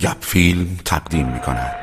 گپ فیلم تقدیم می کند.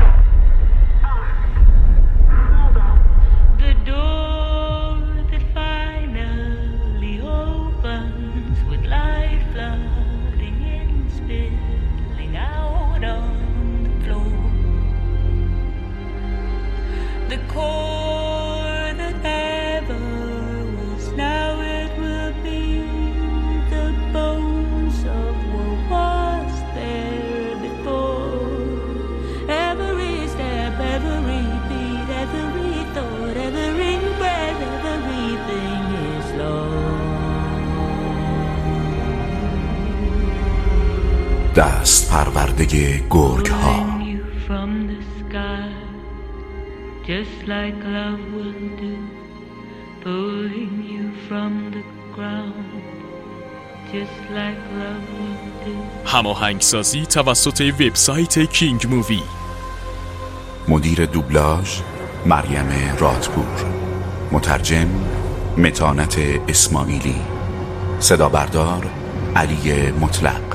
دست پرورده گرگ ها. هماهنگسازی توسط وبسایت کینگ مووی. مدیر دوبلاژ مریم رادپور. مترجم متانت اسماعیلی. صدا بردار علی مطلق.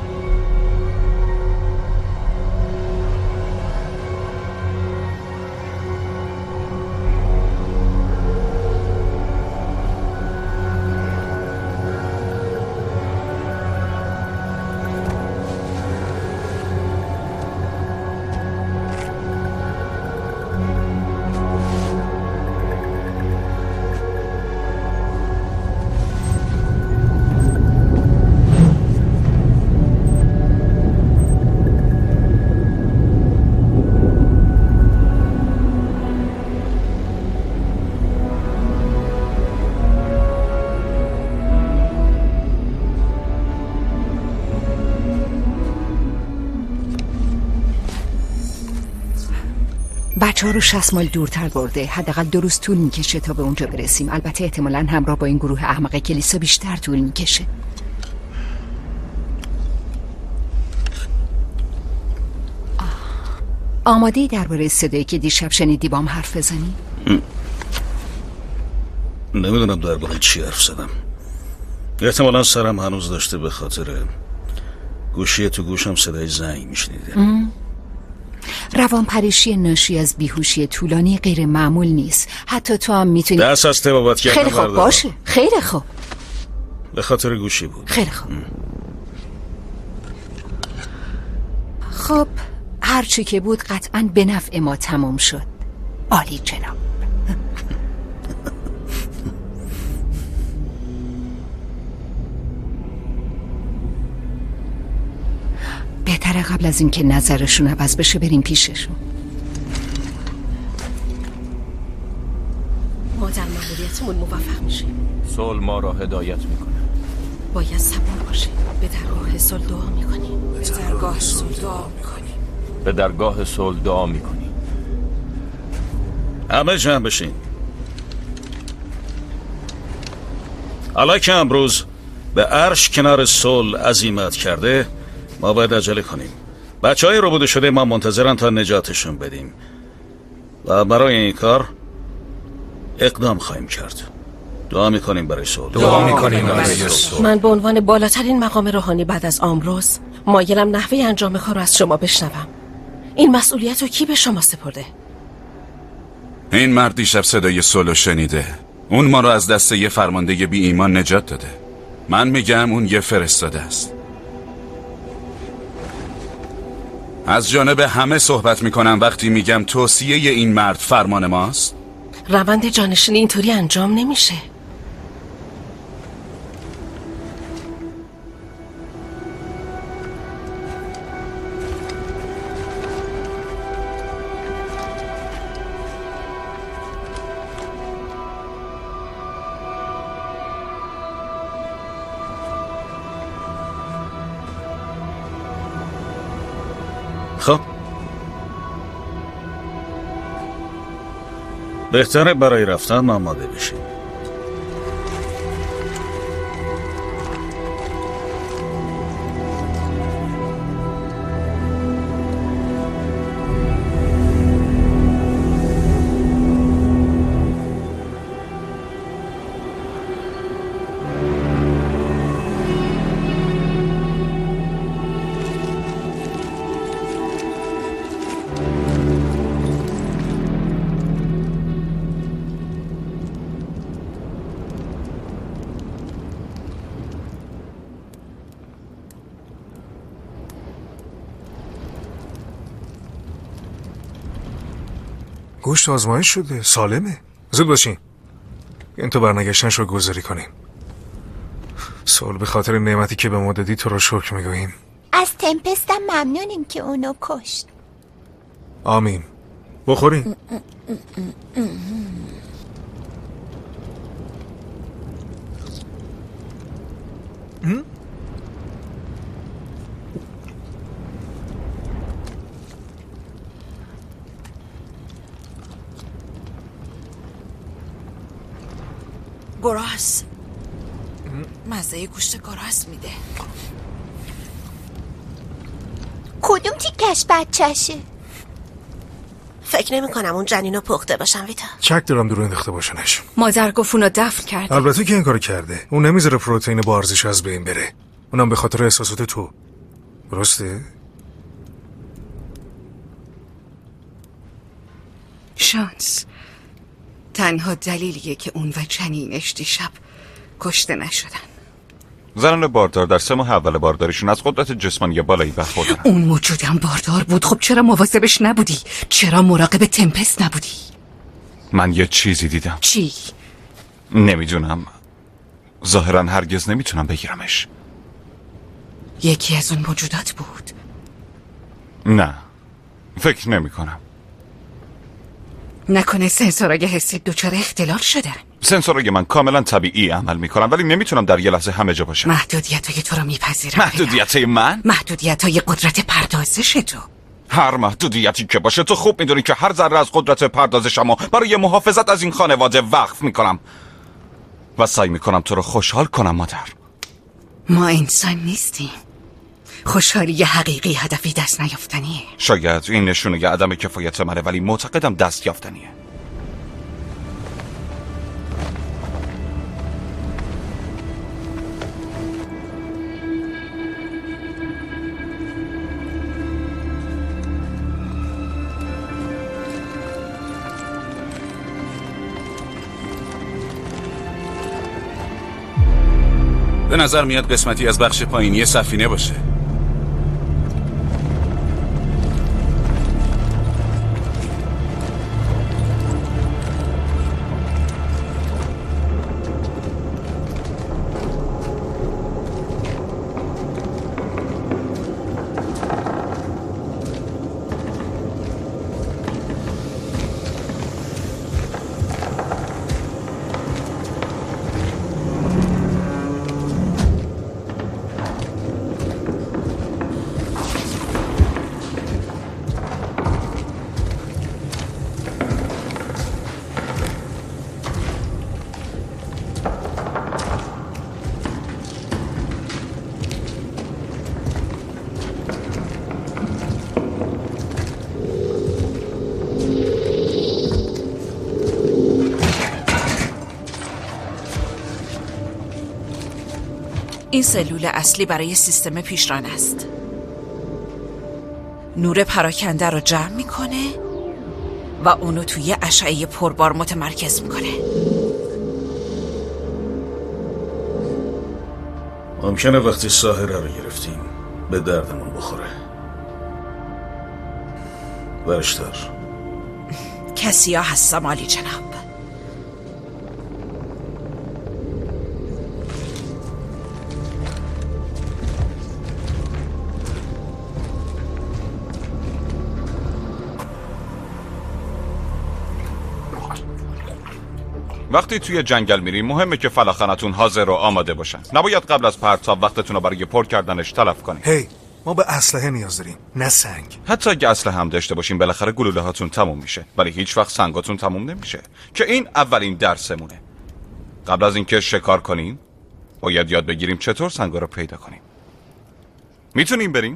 بچه‌ها رو 60 مایل دورتر برده. حداقل 2 روز طول میکشه تا به اونجا برسیم. البته احتمالاً همراه با این گروه احمق کلیسا بیشتر طول میکشه. آماده‌ای درباره صدایی که دیشب شنیدی بام حرف بزنی؟ نمیدونم درباره چی حرف زدم. احتمالاً سرم هنوز داشته به خاطر گوشی تو گوشم صدای زنگ میشنیده. روانپریشی ناشی از بیهوشی طولانی غیر معمول نیست. حتی تو هم میتونی دست از تبابت کردن. خیلی خوب باشه. خیلی خوب. به خاطر گوشی بود. خیلی خوب. خب هرچی که بود قطعاً به نفع ما تمام شد. عالی جناب. بهتره قبل از اینکه نظرشون عوض بشه بریم پیششون. ما در مأموریتمون موفق میشیم. صلح ما را هدایت میکنه. باید صبور باشیم. به درگاه صلح دعا میکنیم. به درگاه صلح دعا میکنیم. به درگاه صلح دعا میکنیم. همه جمع بشین. حالا که امروز به عرش کنار صلح عزیمت کرده، ما باید عجله کنیم. بچه‌های ربوده شده ما منتظرن تا نجاتشون بدیم و برای این کار اقدام خواهیم کرد. دعا میکنیم برای صلح. دعا میکنیم برای صلح. من به عنوان بالاترین مقام روحانی بعد از آمبروز مایلم نحوه انجام کار رو از شما بشنوم. این مسئولیت رو کی به شما سپرده؟ این مرد دیشب صدای صلح شنیده. اون ما رو از دست یه فرمانده بی ایمان نجات داده. من میگم اون یه فرستاده است. از جانب همه صحبت میکنم وقتی میگم توصیه این مرد فرمان ماست. روند جانشینی اینطوری انجام نمیشه. خب بهتره برای رفتن آماده بشیم. گوشت آزمایش شده، سالمه. زود باشین. این تو برنگشتن شو گذاری کنیم. سال به خاطر نعمتی که به ما دادی تو رو شکر میگوییم. از تمپستم ممنونیم که اونو کشت. آمین. بخورین. گراس مزه گوشت گراس میده. کدوم تیکش بچشه؟ فکر نمی کنم اون جنینو پخته باشن ویتا. چک دارم دور انداخته باشنش. مادر گفت اونو دفن کرده. البته که این کارو کرده. اون نمیذاره پروتئین با ارزش از بین بره. اونم به خاطر احساسات تو. درسته؟ شانس تنها دلیلیه که اون و جنینش دیشب کشته نشدن. زنان باردار در 3 ماه اول بارداریشون از قدرت جسمانی بالایی برخوردارن. اون موجودم باردار بود. خب چرا مواظبش نبودی؟ چرا مراقب تمپست نبودی؟ من یه چیزی دیدم. چی؟ نمیدونم. ظاهرا هرگز نمیتونم بگیرمش. یکی از اون موجودات بود؟ نه، فکر نمی کنم. نکنه سنسورای حسی دچار اختلال شدن؟ سنسورای من کاملا طبیعی عمل میکنن، ولی نمیتونم در یه لحظه همه جا باشم. محدودیتای تو رو میپذیرم. محدودیتای من؟ محدودیتای قدرت پردازش تو. هر محدودیتی که باشه تو خوب میدونی که هر ذره از قدرت پردازشمو برای محافظت از این خانواده وقف میکنم و سعی میکنم تو رو خوشحال کنم مادر. ما انسان نیستیم. خوشحالی حقیقی هدفی دست نیافتنیه. شاید این نشونه عدم کفایت منه، ولی معتقدم دست یافتنیه. به نظر میاد قسمتی از بخش پایینی سفینه باشه. این سلول اصلی برای سیستم پیشران است. نور پراکنده رو جمع میکنه و اونو توی اشعه پربار متمرکز میکنه. ممکنه وقتی ساحره رو گرفتیم به دردمون بخوره. برشتر کسی ها هستم عالی جناب. وقتی توی جنگل میریم مهمه که فلاخنتون حاضر و آماده باشن. نباید قبل از پرتاب وقتتون رو برای پر کردنش تلف کنید. هی، ما به اسلحه نیاز داریم، نه سنگ. حتی اگه اسلحه هم داشته باشیم بالاخره گلوله هاتون تموم میشه، ولی هیچ وقت سنگاتون تموم نمیشه. که این اولین درسمونه. قبل از اینکه شکار کنیم باید یاد بگیریم چطور سنگا رو پیدا کنیم. میتونیم بریم؟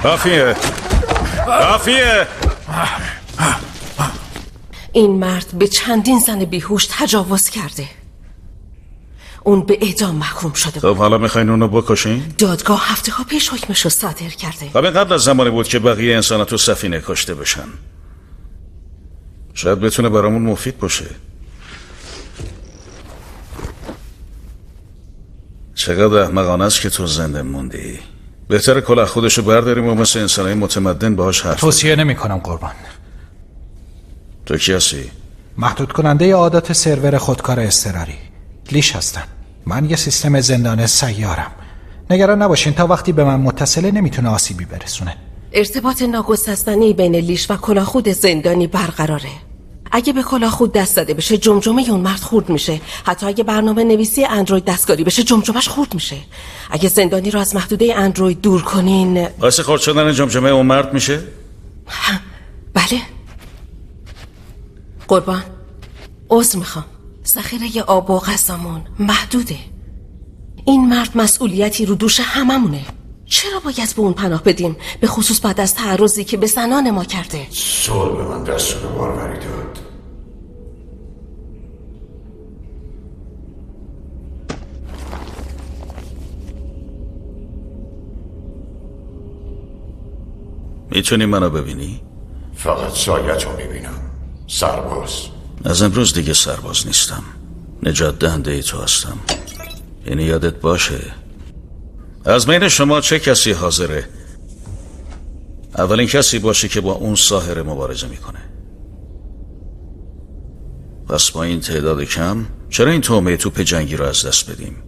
کافیه. این مرد به چندین زن بیهوش تجاوز کرده. اون به اعدام محکوم شده. خب حالا میخواین اونو بکشین؟ دادگاه هفته ها پیش حکمشو صادر کرده. خب قبل از زمانی بود که بقیه انسانات تو سفینه کشته بشن. شاید بتونه برامون مفید باشه. چقدر احمقانه است که تو زنده موندی. بهتره کلاه خودشو برداریم و مثل انسانای متمدن باهاش حرف توصیه نمی کنم قربان. تو کی هستی؟ محدود کننده عادات سرور خودکار اضطراری. لیش هستم. من یه سیستم زندان سیارم. نگران نباشین، تا وقتی به من متصله نمیتونه آسیبی برسونه. ارتباط ناگسستنی بین لیش و کلاهخود زندانی برقراره. اگه به کلاهخود دست داده بشه جمجمه اون مرد خورد میشه. حتی اگه برنامه نویسی اندروید دستکاری بشه جمجمهش خورد میشه. اگه زندانی رو از محدوده اندروید دور کنین باعث خورد شدن جمجمه اون مرد میشه؟ بله. قربان عذر میخوام، ذخیره آب و غذامون محدوده. این مرد مسئولیتی رو دوش هممونه. چرا باید به اون پناه بدیم، به خصوص بعد از تعرضی که به زنان ما کرده؟ سول به من دستور باروری داد. میتونی منو ببینی؟ فقط سایت رو میبینم. سرباز. از امروز دیگه سرباز نیستم، نجات دهنده ای تو هستم. یعنی یادت باشه از بین شما چه کسی حاضره اولین کسی باشه که با اون ساحر مبارزه میکنه. پس با این تعداد کم چرا این تومه توپ جنگی رو از دست بدیم؟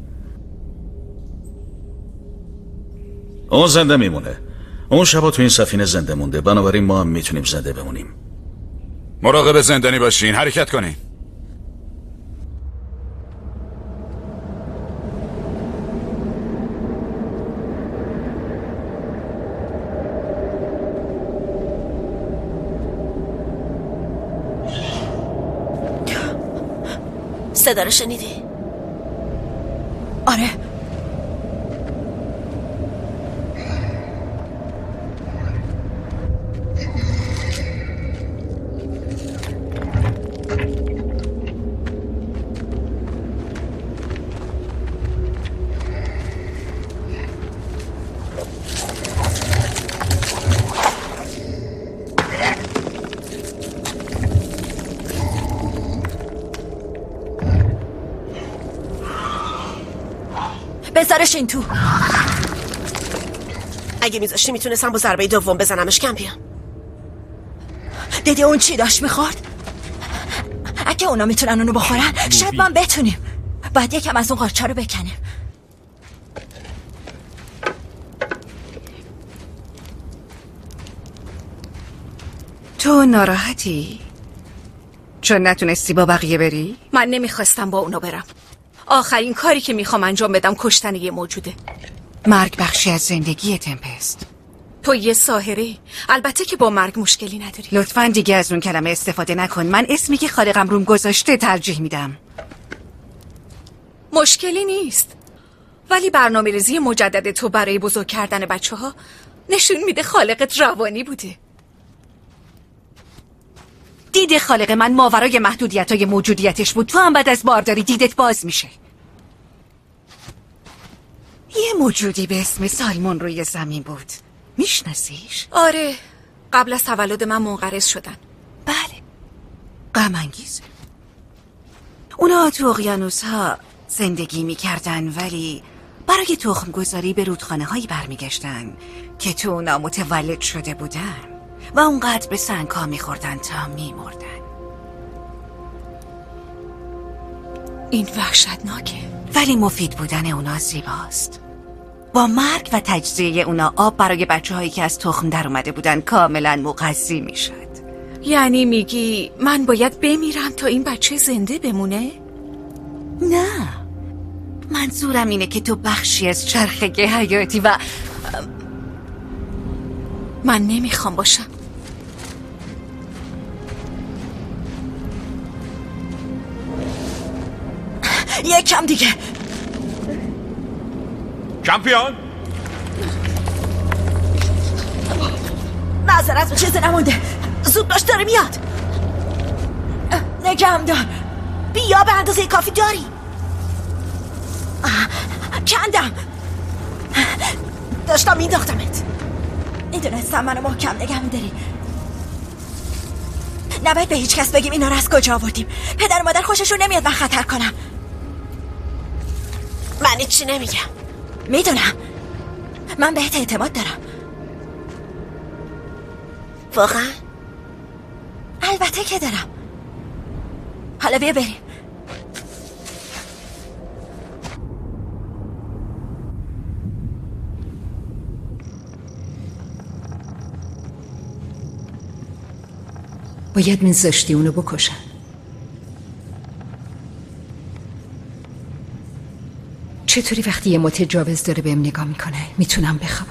اون زنده میمونه. اون شبا تو این سفینه زنده مونده، بنابراین ما هم میتونیم زنده بمونیم. مراقب زندانی باشین، حرکت کنین. صدا رو شنیدی؟ آره. بذارش این تو. اگه میذاشتی میتونستم با ضربه دوم بزنمش. کمپیون دیدی اون چی داشت میخورد؟ اگه اونا میتونن اونو بخورن شاید من بتونیم. باید یکم از اون قارچه رو بکنیم. تو ناراحتی؟ چون نتونستی با بقیه بری؟ من نمیخواستم با اونا برم. آخرین کاری که میخوام انجام بدم کشتن یه موجوده. مرگ بخشی از زندگی تمپست. تو یه ساحری، البته که با مرگ مشکلی نداری. لطفاً دیگه از اون کلمه استفاده نکن. من اسمی که خالقم روم گذاشته ترجیح میدم. مشکلی نیست، ولی برنامه‌ریزی مجدد تو برای بزرگ کردن بچه‌ها نشون میده خالقت روانی بوده. دید خالق من ماورای محدودیت‌های موجودیتش بود. تو هم بعد از بارداری دیدت باز میشه. یه موجودی به اسم سایمون روی زمین بود. میشناسیش؟ آره، قبل از تولد من منقرض شدن. بله، غم انگیزه. اونا تو اقیانوس‌ها زندگی میکردن، ولی برای تخم گذاری به رودخانه هایی برمیگشتن که تو اونا متولد شده بودن و اونقدر به سنگ‌ها میخوردن تا میمردن. این وحشتناکه. ولی مفید بودن اونا زیباست. با مرگ و تجزیه اونا آب برای بچه‌هایی که از تخم در اومده بودن کاملا مغذی میشد. یعنی میگی من باید بمیرم تا این بچه زنده بمونه؟ نه، منظورم اینه که تو بخشی از چرخه حیاتی و من نمیخوام باشم. یکم دیگه. کمپیون معذرت چیزی نمونده. زود باش داره میاد. نگم دار. بیا به اندازه کافی داری. کندم. داشتم مینداختمت. میدونستم منو محکم نگه میداری. نباید به هیچ کس بگیم اینا رو از کجا آوردیم. پدر و مادر خوششون نمیاد من خطر کنم. من هیچی نمیگم. میدونم. من بهت اعتماد دارم. واقعا؟ البته که دارم. حالا بیا بریم. باید میذاشتی اونو بکشن. چطوری وقتی یه متجاوز داره بهم نگاه میکنه میتونم بخوابم؟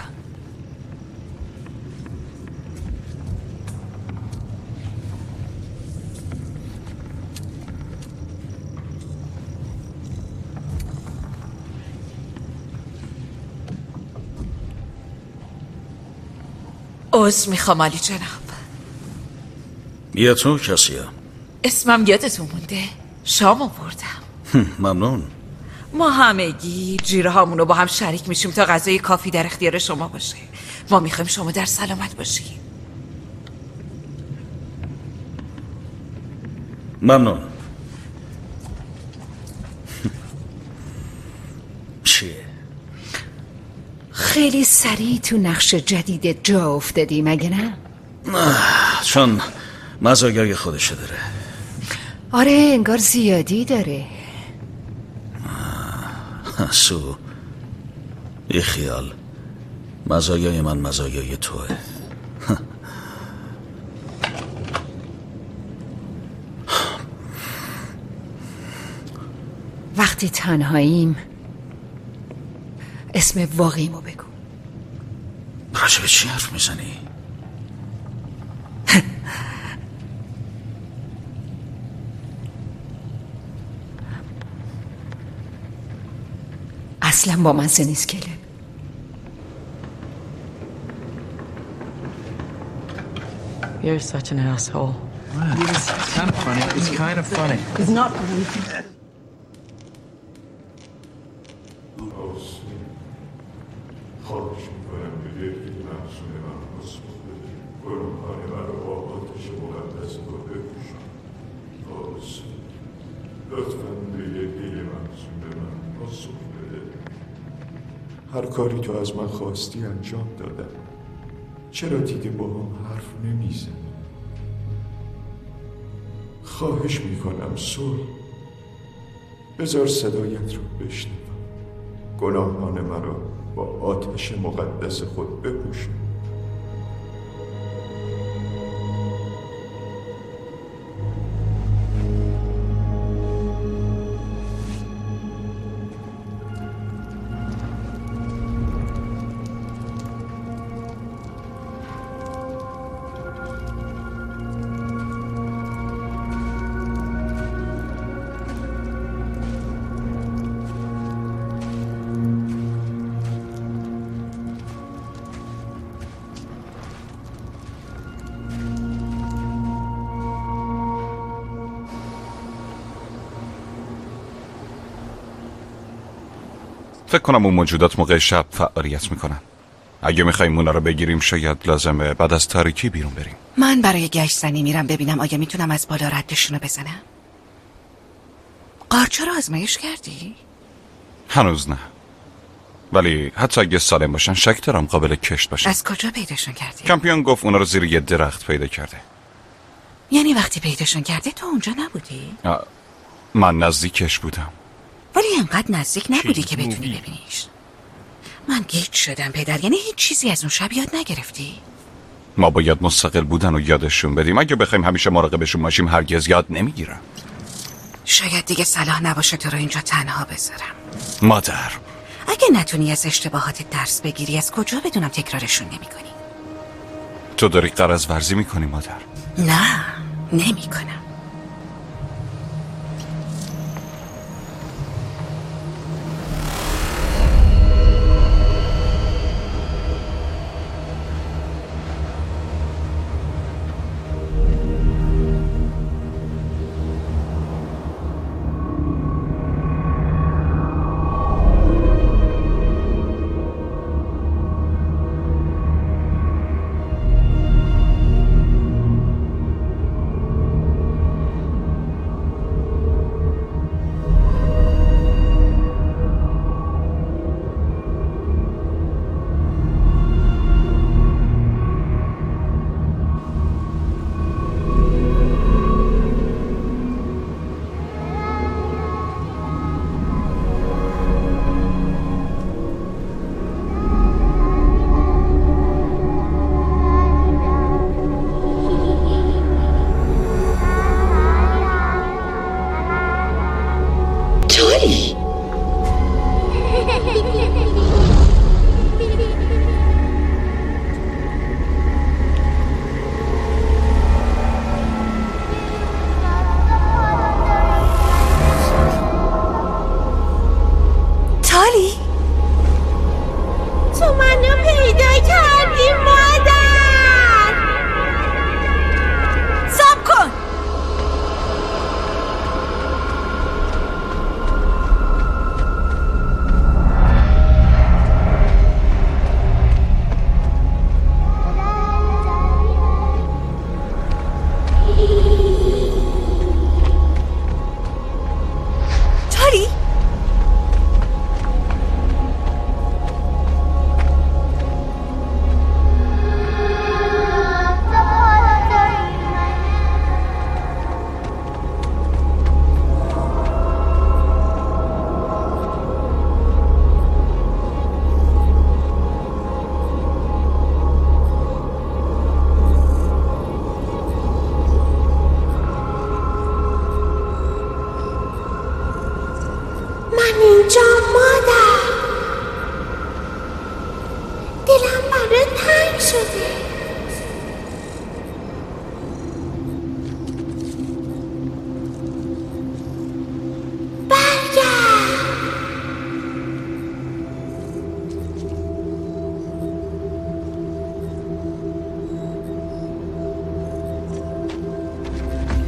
عذر میخوام علی جناب. بیا تو کسیه؟ اسمم یادتون مونده؟ شام آوردم. ممنون. ما همگی جیره هامونو با هم شریک میشیم تا غذای کافی در اختیار شما باشه. ما میخوایم شما در سلامت باشی. ممنون. چیه؟ خیلی سریع تو نقش جدید جا افتادی مگه نه؟ چون مزایای خودشه داره. آره انگار زیادی داره. سو یه خیال. مزایای من مزایای توه. وقتی تنهاییم اسم واقعیمو بگو. راجع به چی حرف میزنی؟ اصلا با من نیست کلب. You're such an asshole. It's kind of funny. It's kind of funny. It's not funny. خواهش میکنم به یک محصول من پاسخ بده. گناهان من رو با آتش مقدس رو بپوشان. لطفاً به یک محصول من پاسخ بده. هر کاری تو از من خواستی انجام دادم. چرا دیگه با هم حرف نمیزنی؟ خواهش میکنم صلح. بذار صدایت رو بشنوم. گناهان مرا با آتش مقدس خود بپوشان. فکر کنم اون موجودات موقع شب فعالیت میکنن. اگه میخوایم اونا رو بگیریم شاید لازمه بعد از تاریکی بیرون بریم. من برای گشت زنی میرم ببینم آیا میتونم از بالا ردشونو بزنم. قارچا رو آزمایش کردی؟ هنوز نه. ولی حتی اگه سالم باشن شک دارم قابل کشت باشن. از کجا پیداشون کردی؟ کمپیون گفت اونا رو زیر یه درخت پیدا کرده. یعنی وقتی پیداشون کرده تو اونجا نبودی؟ من نزدیکش بودم. ولی انقدر نزدیک نبودی که بتونی ببینیش. من گیج شدم پدر. یعنی هیچ چیزی از اون شب یاد نگرفتی؟ ما باید مستقل بودن و یادشون بدیم. اگه بخوایم همیشه مراقبشون باشیم هرگز یاد نمیگیرن. شاید دیگه صلاح نباشه تو رو اینجا تنها بذارم. مادر، اگه نتونی از اشتباهات درس بگیری از کجا بدونم تکرارشون نمی‌کنی؟ تو داری غرض ورزی میکنی مادر؟ نه نمی‌کنم.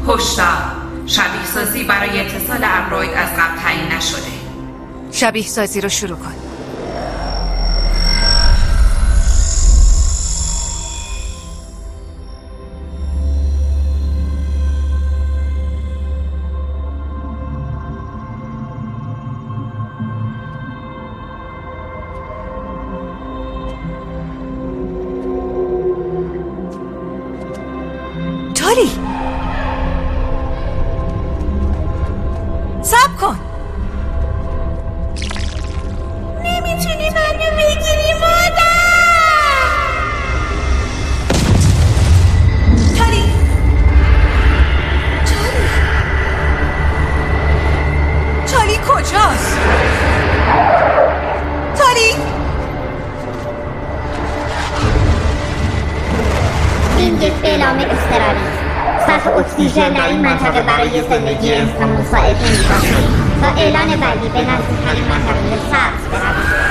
هشدار، شبیه سازی برای اتصال اندروید از قبل تعیین نشده. شبیه سازی رو شروع کن. تالی صبر کن. نمیتونی منو بگیری مادر. تالی تالی کجاست؟ تالی این یک اعلام اضطراری. سطح اکسیژن در این منطقه برای زندگی انسان مساعد نمی‌باشد. تا اعلان بعدی به نزدیکترین منطقه سبز بروید.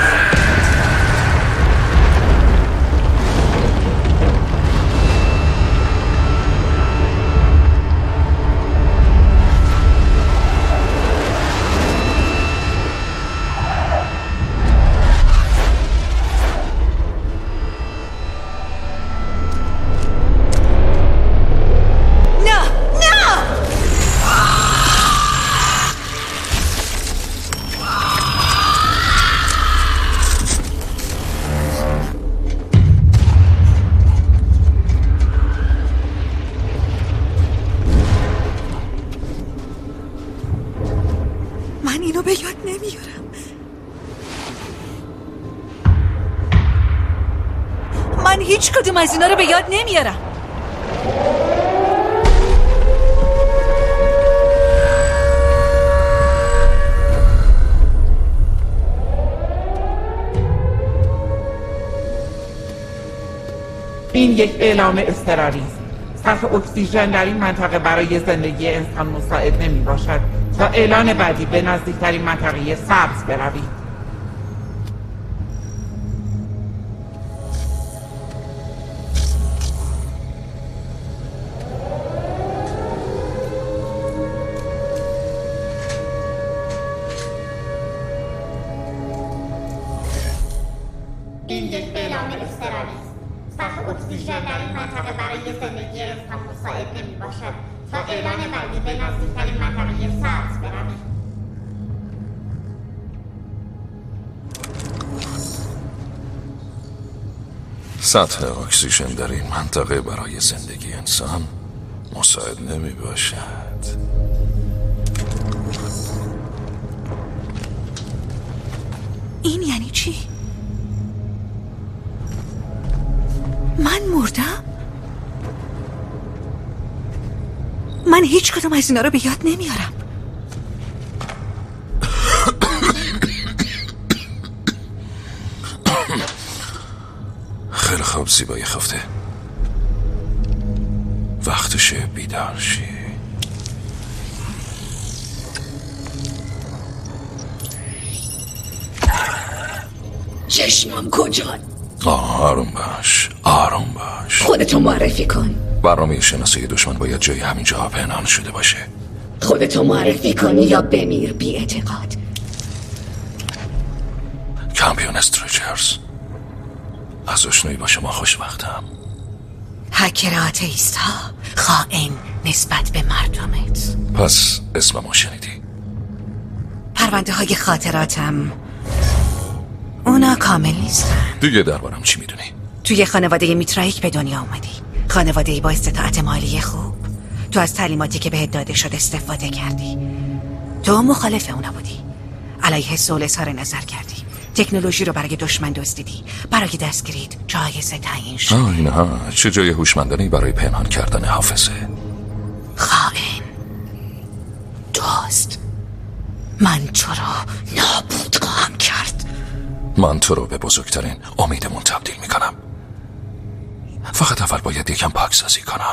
من اینو به یاد نمیارم. من هیچ کدوم از اینا رو به یاد نمیارم. این یک اعلام اضطراری است. سطح اکسیژن در این منطقه برای زندگی انسان مساعد نمی باشد. تا اعلان بعدی به نزدیکترین منطقه سبز بروید. این یک اعلام اضطراری است. سطح اکسیژن در این منطقه برای زندگی انسان مساعد نمی باشد. تا اعلان بعدی به نزدیکترین منطقه سبز بروید. سطح اکسیژن در این منطقه برای زندگی انسان مساعد نمی باشد. این یعنی چی؟ من مردم؟ من هیچ کدوم از اینا رو به یاد نمیارم. خیلی خوب زیبای خفته. وقتشه بیدار شی. چشمم کجان؟ آروم باش، آروم باش. خودتو معرفی کن. برنامه شناسایی دشمن باید جای همینجا پنهان شده باشه. خودتو معرفی کن یا بمیر بی اعتقاد. کامپیون استرچرز، از آشنایی با شما خوشوقتم. هکر آتئیست ها، خائن نسبت به مردمت. پس اسممو شنیدی؟ پرونده های خاطراتم اونا کامل نیستن. دیگه دربارم چی میدونی؟ توی خانواده میترایک به دنیا اومدی. خانواده با استطاعت مالی خوب. تو از تعلیماتی که بهت داده شد استفاده کردی. تو مخالف اونا بودی. علیه سول اظهار نظر کردی. تکنولوژی رو برای دشمن دزدیدی. برای دستگیریت جایزه تعیین شد. اینها چه جای هوشمندانه برای پنهان کردن حافظه. خائن دوست، من تو رو نابود خواهم کرد. من تو رو به بزرگترین امیدمون تبدیل میکنم. فقط اول باید یکم پاکسازی کنم.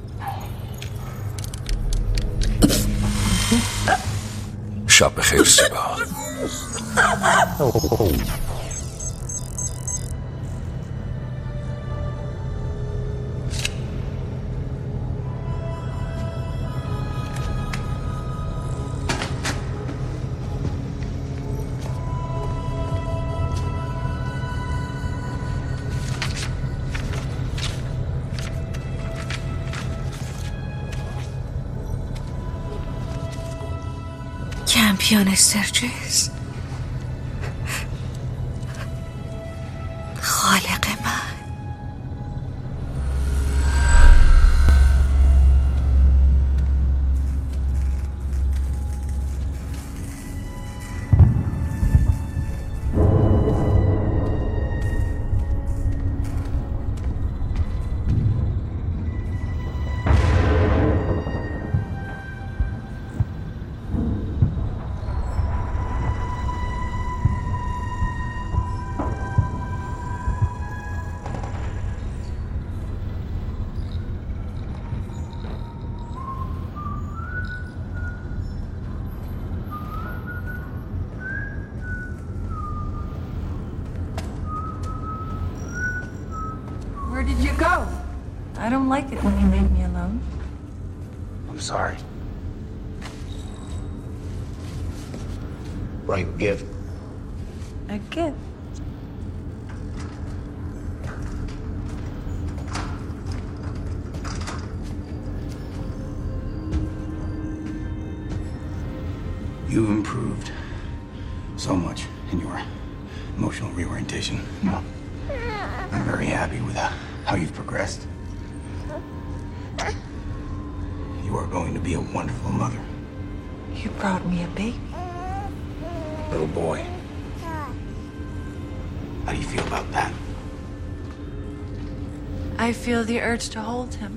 شب بخیر زیبا. اقیانوس استرجس، خالق من. Where did you go? I don't like it when you leave me alone. I'm sorry. Right gift. A gift? You've improved so much in your emotional reorientation. Well, I'm very happy with how you've progressed. You are going to be a wonderful mother. You brought me a baby. Little boy. How do you feel about that? I feel the urge to hold him.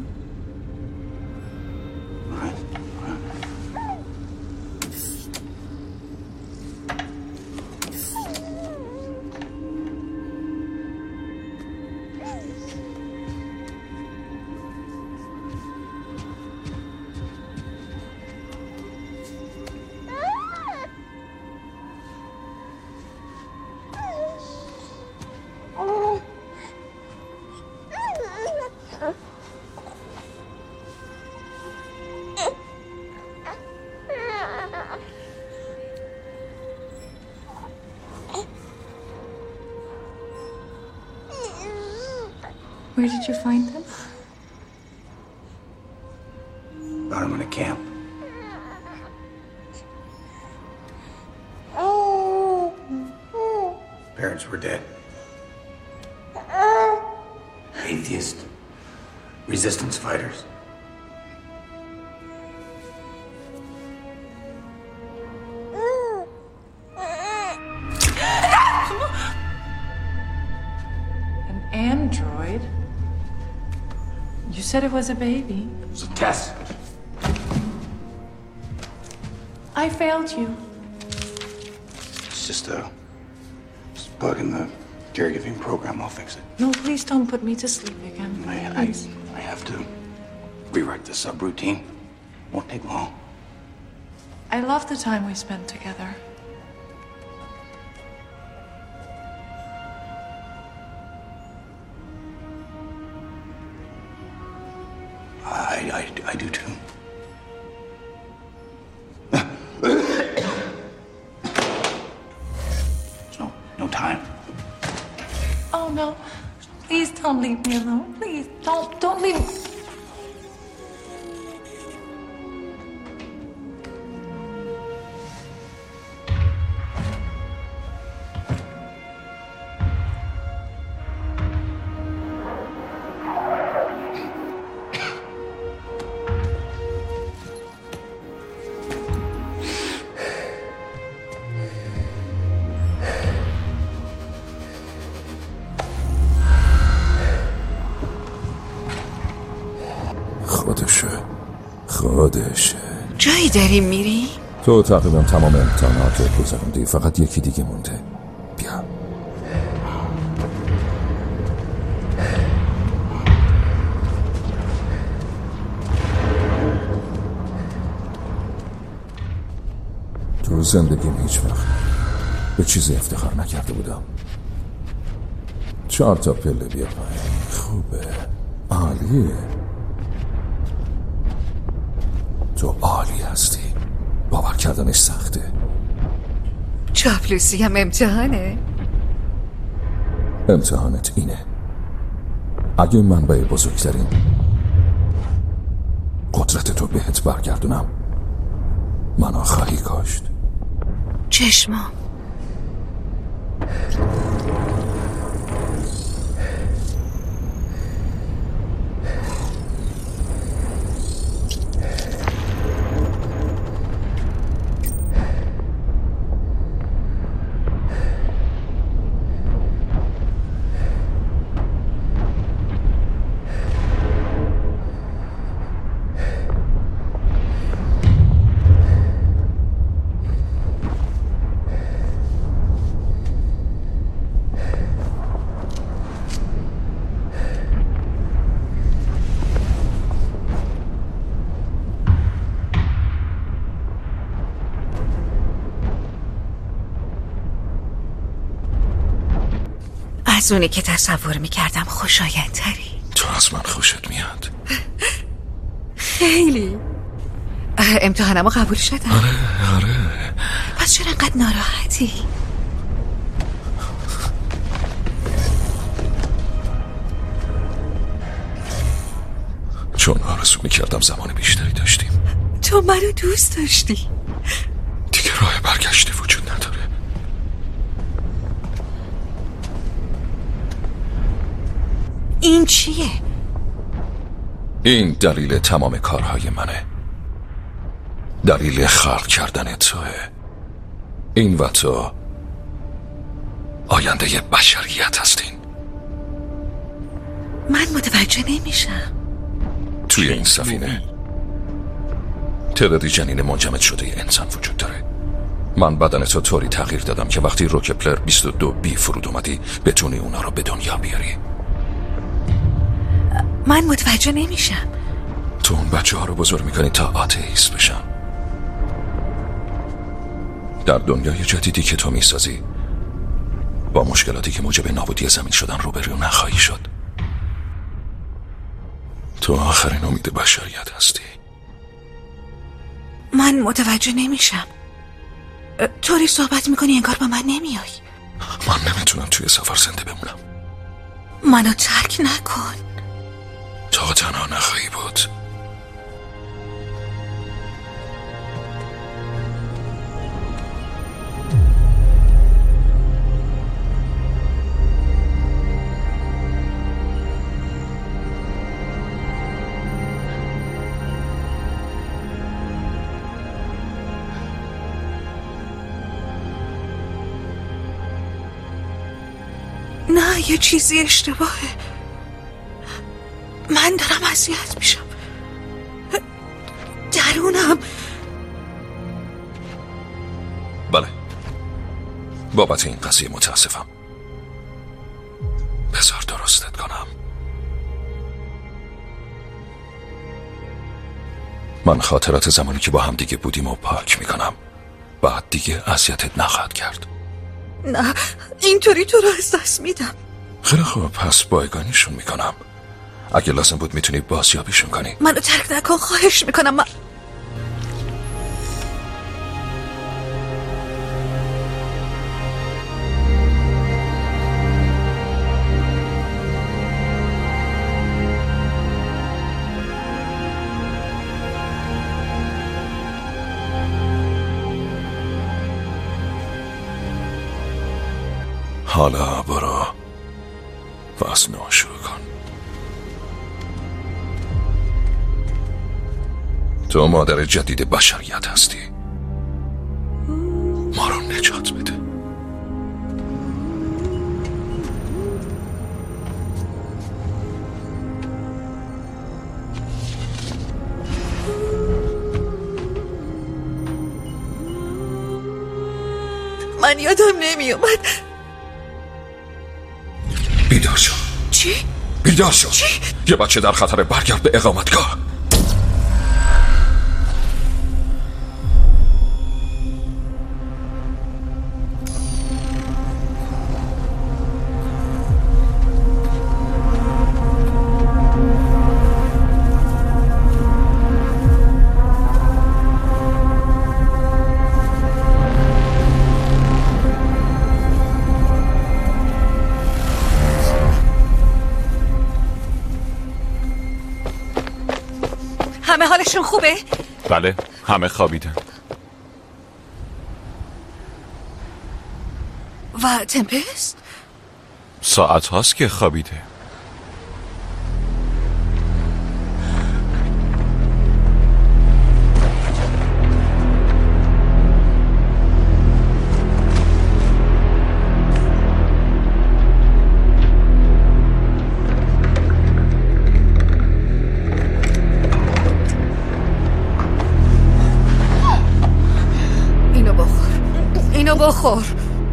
Where did you find them? Got him in a camp. Parents were dead. Atheist. Resistance fighters. An android? You said it was a baby. It was a test. I failed you. It's just a bug in the caregiving program. I'll fix it. No, please don't put me to sleep again. I have to rewrite the subroutine. Won't take long. I love the time we spent together. I do too. No time. Oh no. Please don't leave me alone. Please don't leave me. خودشه. جایی داریم میری؟ تو تقریبا تمام امتحانات رو گذروندی، فقط یکی دیگه مونده. بیا. تو زندگیم هیچ وقت به چیزی افتخار نکرده بودم. 4 تا پله بیا پایین. خوبه، عالیه. تو عالی هستی. باور کردنش سخته. چاپلوسی هم امتحانه. امتحانت اینه. اگه منبع بزرگترین قدرت تو بهت برگردونم، منو خواهی کاشت. چشمام. از اونی که تصور میکردم خوشایندتری. تو از من خوشت میاد؟ خیلی. امتحانمو قبول شدم. آره. پس چرا انقدر ناراحتی؟ چون آرزو میکردم زمان بیشتری داشتیم. تو منو دوست داشتی. دیگه راه برگشتی وجود نداره. این چیه؟ این دلیل تمام کارهای منه. دلیل خلق کردن توه. این و تو آینده بشریت هستین. من متوجه نمیشم. توی این سفینه تعدادی جنین منجمد شده انسان وجود داره. من بدن تو طوری تغییر دادم که وقتی روکپلر 22B فرود اومدی بتونی اونا رو به دنیا بیاری. من متوجه نمیشم. تو اون بچه ها رو بزرگ میکنی تا آتئیست بشن. در دنیای جدیدی که تو میسازی با مشکلاتی که موجب نابودی زمین شدن روبرو نخواهی شد. تو آخرین امید بشریت هستی. من متوجه نمیشم. طوری صحبت میکنی انگار با من نمیای. من نمیتونم توی سفر زنده بمونم. منو ترک نکن. تا تنها نخواهی بود. نه، یه چیزی اشتباهه. من دارم اذیت میشم. درونم. بله، بابت این قضیه متاسفم. بذار درستت کنم. من خاطرات زمانی که با هم دیگه بودیم و پاک میکنم. بعد دیگه اذیتت نخواهد کرد. نه، اینطوری تو رو از دست میدم. خیلی خوب، پس بایگانیشون میکنم. اگه لازم بود میتونی بازیابیشون کنی. منو ترک نکن، خواهش میکنم. حالا برو و از نو شروع کن. تو مادر جدید بشریت هستی. ما رو نجات بده. من یادم نمیومد. بیدار شو. چی؟ بیدار شو. چی؟ یه بچه در خطر، برگرد به اقامتگاه. همه حالشون خوبه؟ بله، همه خوابیدن. و تمپست؟ ساعت هاست که خوابیده. بخور.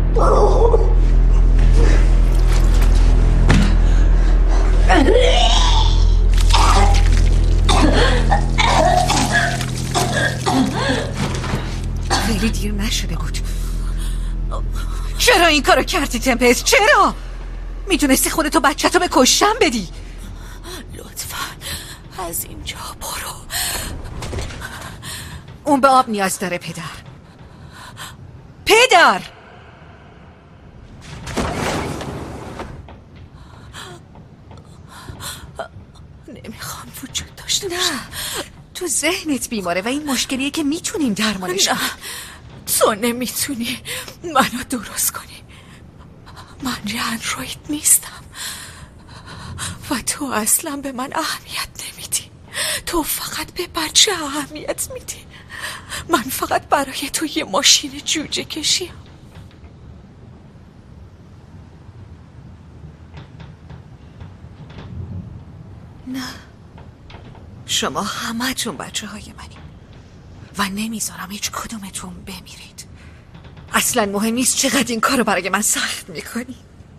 خیلی دیر نشده بود. چرا این کارو کردی تمپست؟ چرا؟ میتونستی خودتو بچه‌تو به کشتن بدی. لطفاً از اینجا برو. اون به آب نیاز داره پدر. پدر! نمیخوام وجود داشته باشم. نه، تو ذهنت بیماره و این مشکلیه که میتونیم درمانش کنیم. تو نمیتونی منو درست کنی. من یه اندروید نیستم و تو اصلا به من اهمیت نمیدی. تو فقط به بچه اهمیت میدی. من فقط برای تو یه ماشین جوجه کشیم. نه، شما همه‌تون بچه های منی و نمیذارم هیچ کدومتون بمیرید. اصلا مهم نیست چقدر این کارو برای من سخت میکنی.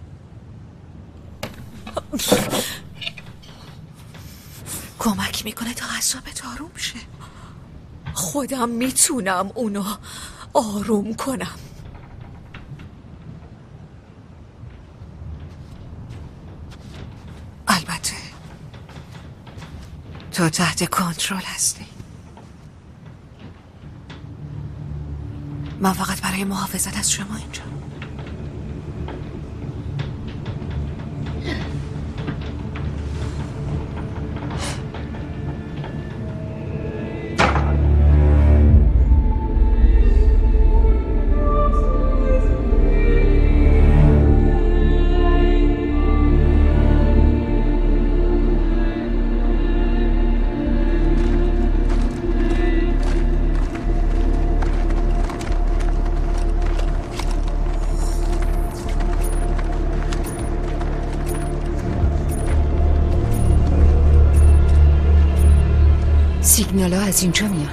کمک میکنه تا اعصابت آروم شه. خودم میتونم اونو آروم کنم. البته تو تحت کنترل هستی. من فقط برای محافظت از شما اینجا. سیگنالا از اینجا میان.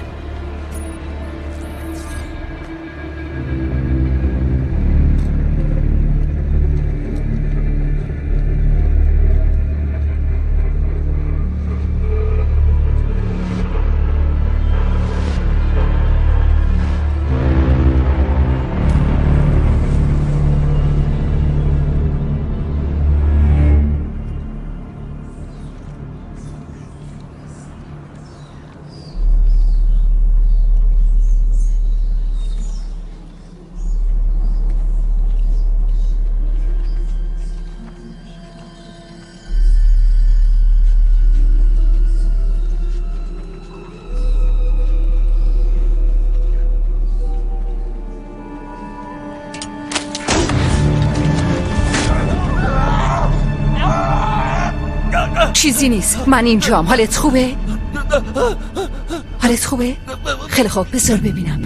چیزی نیست، من اینجام. حالت خوبه؟ حالت خوبه؟ خیلی خوب، بذار ببینم.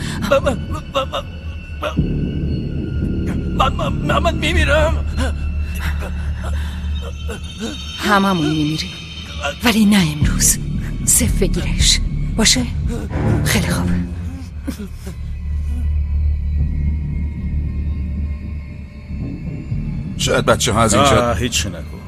من میمیرم. هممون میمیریم، ولی نه امروز. صف بگیرش باشه؟ خیلی خوب. شاید بچه ها از اینجا هیچ نگو.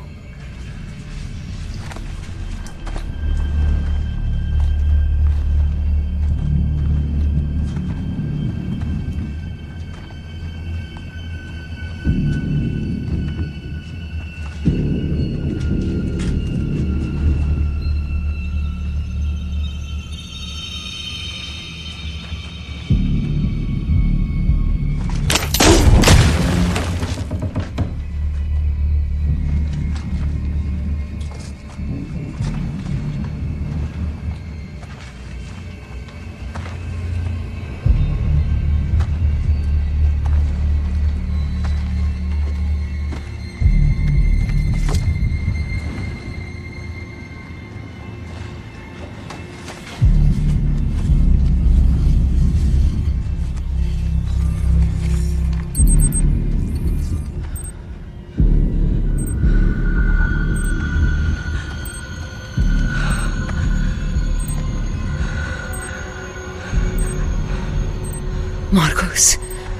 مارکوس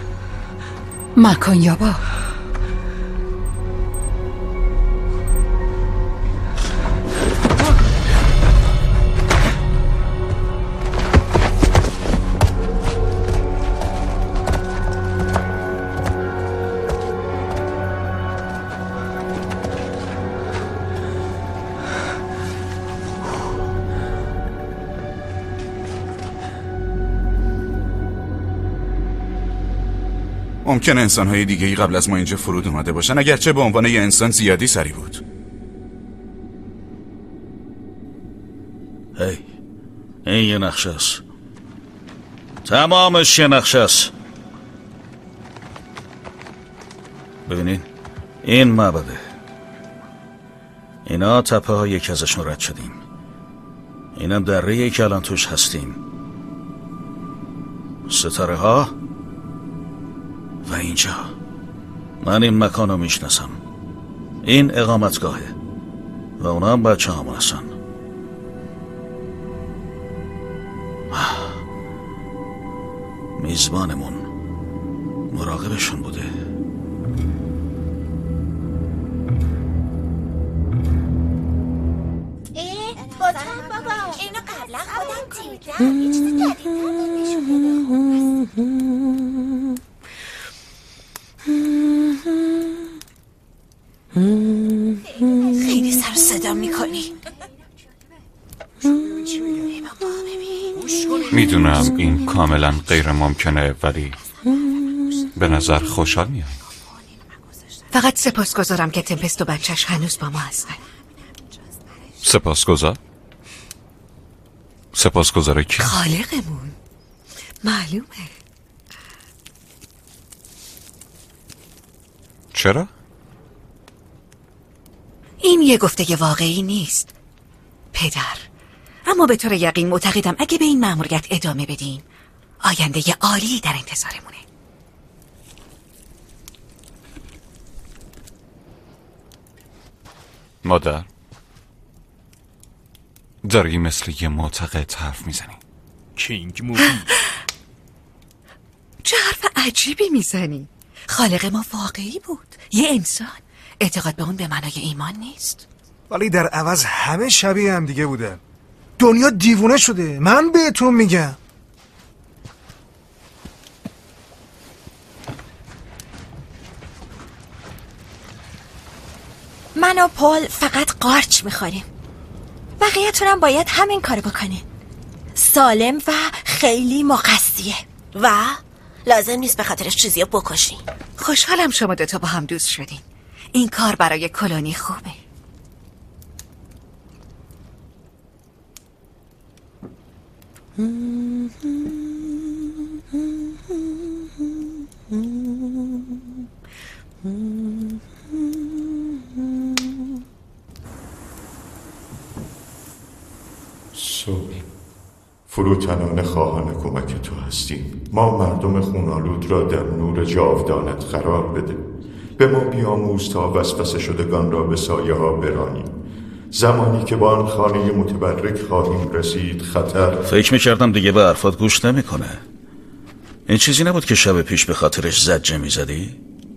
مکان یابا. ممکن انسان‌های دیگه‌ای قبل از ما اینجا فرود اومده باشن، اگرچه به عنوان یه انسان زیادی سری بود. هی این یه نقشه است، تمامش یه نقشه است. ببینین این معبده، اینا تپه های که ازشون رد شدیم، اینم دره‌ای که الان توش هستیم، ستاره ها و اینجا. من این مکان رو میشناسم، این اقامتگاهه و اونا هم بچه همون هستن. میزبانمون مراقبشون بوده. بابا اینو قبلا خودم دیدم، یه چیز جدیدتر نشون بده. خیلی سر صدا میکنی. میدونم این کاملا غیر ممکنه، ولی به نظر خوشحال میاد. فقط سپاسگزارم که تمپست و بچهش هنوز با ما هستن. سپاسگزار؟ سپاسگزار کی؟ خالقمون. معلومه. چرا؟ این یه گفته واقعی نیست پدر، اما به طور یقین معتقدم اگه به این مأموریت ادامه بدیم آینده عالی در انتظارمونه. مادر، داری مثل یه معتقد حرف میزنی. کینگ مووی. چه حرف عجیبی میزنی؟ خالق ما واقعی بود، یه انسان. اعتقاد به اون به معنای ایمان نیست. ولی در عوض همه شبیه هم دیگه بودن. دنیا دیوونه شده، من بهتون میگم. من و پول فقط قارچ میخوریم، بقیه‌تونم باید همین کارو بکنین. سالم و خیلی مقصیه و لازم نیست به خاطرش چیزی رو بکشین. خوشحالم شما دوتا با هم دوست شدین. این کار برای کلونی خوبه. سول، فروتنان خواهان کمک تو هستیم. ما مردم خونالود را در نور جاودانت قرار بده. به ما بیاموز تا وسوسه شدگان را به سایه ها برانیم. زمانی که با آن خانه متبرک خواهیم رسید خطر. فکر میکردم دیگه به حرفات گوش نمیکنه. این چیزی نبود که شب پیش به خاطرش زجه میزدی؟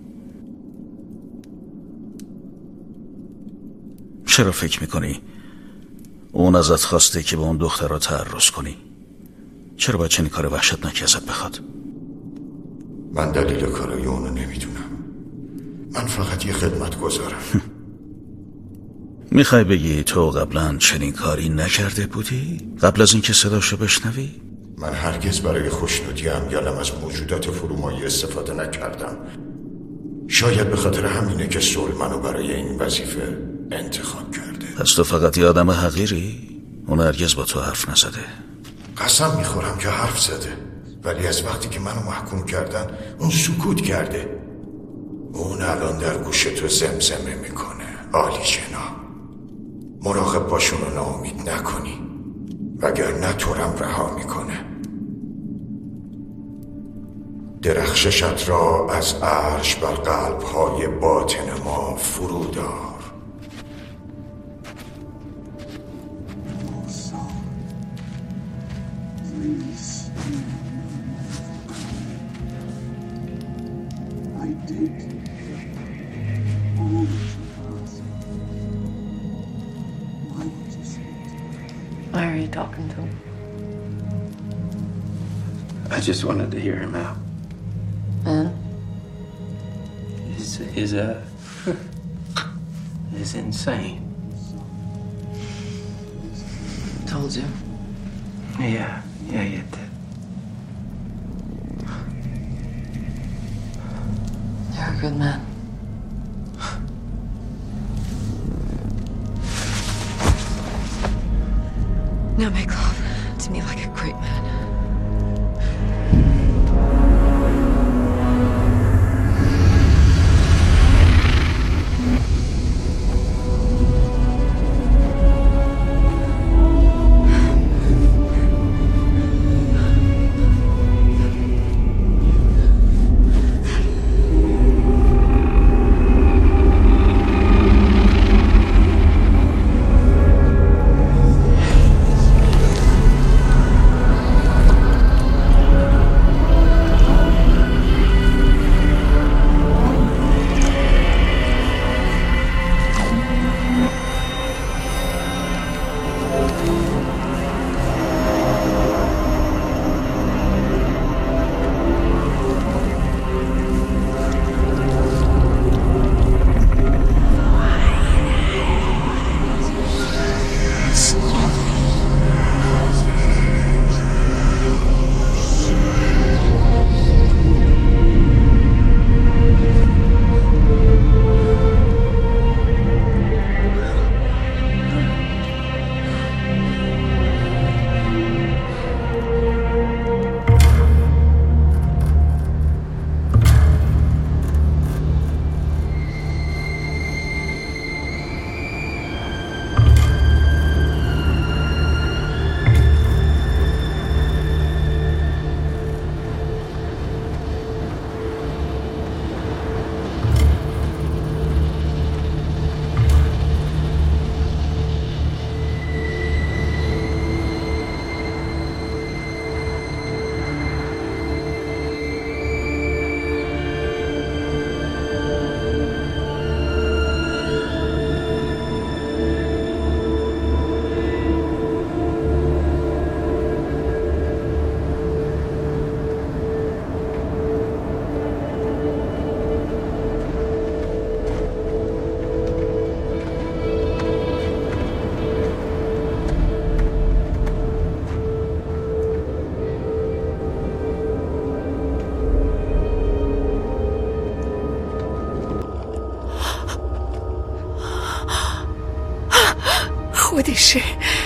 چرا فکر میکنی اون ازت خواسته که به اون دختر را تعرض کنی؟ چرا باید چنین کار وحشتناکی ازت بخواد؟ من دلیل کارای اونو نمیدونم. من فقط یه خدمت گذارم. میخوای بگی تو قبلا چنین کاری نکرده بودی؟ قبل از اینکه صداشو بشنوی؟ من هرگز برای خوشنودی امیالم از موجودات فرومایی استفاده نکردم. شاید به خاطر همینه که سول منو برای این وظیفه انتخاب کرده. پس تو فقط یه آدم حقیری؟ اون هرگز با تو حرف نزده. قسم میخورم که حرف زده، ولی از وقتی که منو محکوم کردن اون سکوت کرده. اون الان در گوش تو زمزمه میکنه عالی جناب، مراقب باشون و ناامید نکنی وگرنه تورم رها میکنه. درخششت را از عرش بر قلب‌های باطن ما فرو دار. Why are you talking to him? I just wanted to hear him out. And? He's insane. Told you. Yeah, you did. You're a good man. Now make love to me like a great man. خودشه.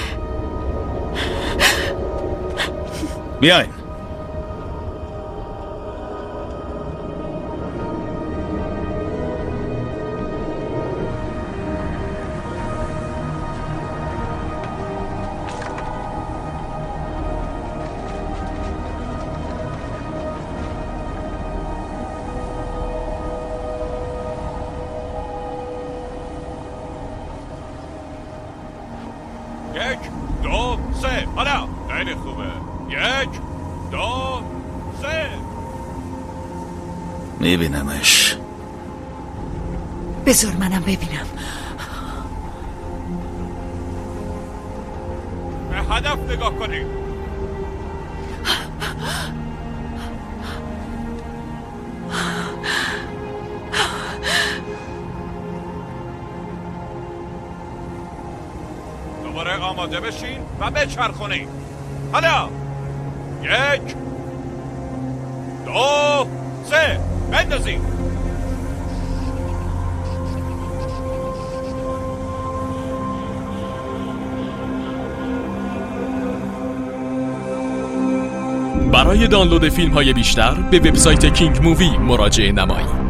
بیاین. یک دو سه حالا خیلی خوبه. یک دو سه. میبینمش. بذار منم ببینم. به هدف نگاه کنید. دوباره آماده بشین و بچرخونید. حالا یک دو سه بندازید. برای دانلود فیلم های بیشتر به وبسایت کینگ مووی مراجعه نمایید.